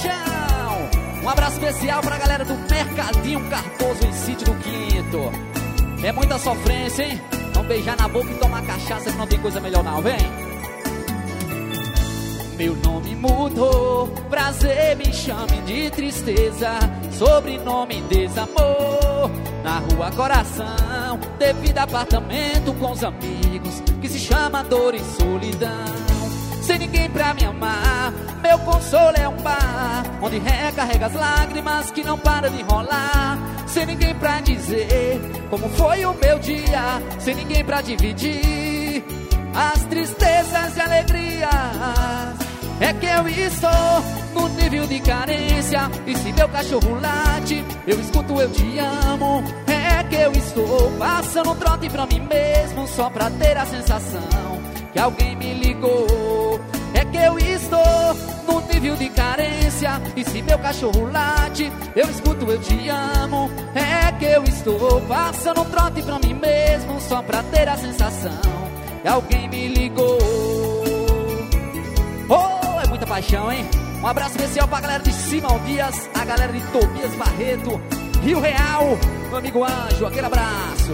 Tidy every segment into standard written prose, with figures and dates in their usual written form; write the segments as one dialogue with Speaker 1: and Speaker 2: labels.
Speaker 1: paixão. Um abraço especial pra galera do Mercadinho Cardoso em Sítio do Quinto. É muita sofrência, hein? Não beijar na boca e tomar cachaça que não tem coisa melhor não, vem. Meu nome mudou, prazer me chame de tristeza, sobrenome desamor. Na rua coração, devido a apartamento com os amigos, que se chama dor e solidão. Sem ninguém pra me amar, meu consolo é um bar, onde recarrega as lágrimas que não param de rolar. Sem ninguém pra dizer como foi o meu dia, sem ninguém pra dividir as tristezas e alegrias. É que eu estou no nível de carência, e se meu cachorro late, eu escuto eu te amo. É que eu estou passando um trote pra mim mesmo, só pra ter a sensação que alguém me ligou. É que eu estou no nível de carência, e se meu cachorro late, eu escuto eu te amo. É que eu estou passando um trote pra mim mesmo, só pra ter a sensação que alguém me ligou. Oh, é muita paixão, hein? Um abraço especial pra galera de Simão Dias, a galera de Tobias Barreto, Rio Real, meu amigo Anjo, aquele abraço.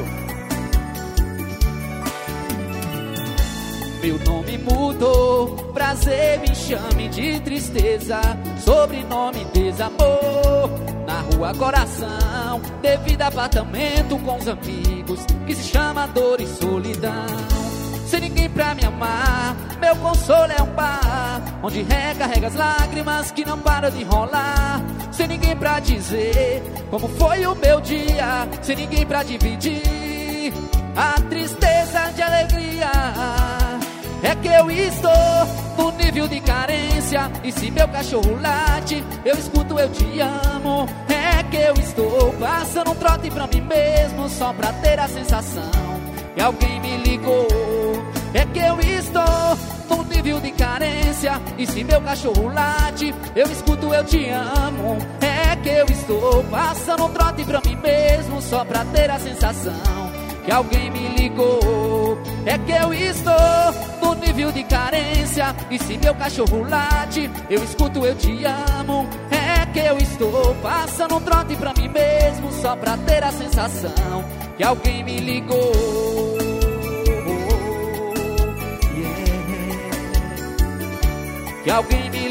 Speaker 1: Meu nome mudou, prazer me chame de tristeza, sobrenome desamor. Na rua coração, devido a apartamento com os amigos, que se chama dor e solidão. Sem ninguém pra me amar, meu consolo é um bar, onde recarrega as lágrimas que não param de rolar. Sem ninguém pra dizer como foi o meu dia, sem ninguém pra dividir a tristeza de alegria. É que eu estou no nível de carência, e se meu cachorro late, eu escuto eu te amo. É que eu estou passando um trote pra mim mesmo, só pra ter a sensação que alguém me ligou. É que eu estou no nível de carência, e se meu cachorro late, eu escuto eu te amo. É que eu estou passando um trote pra mim mesmo, só pra ter a sensação que alguém me ligou. É que eu estou no nível de carência, e se meu cachorro late, eu escuto eu te amo. É que eu estou passando um trote pra mim mesmo, só pra ter a sensação que alguém me ligou. Que alguém me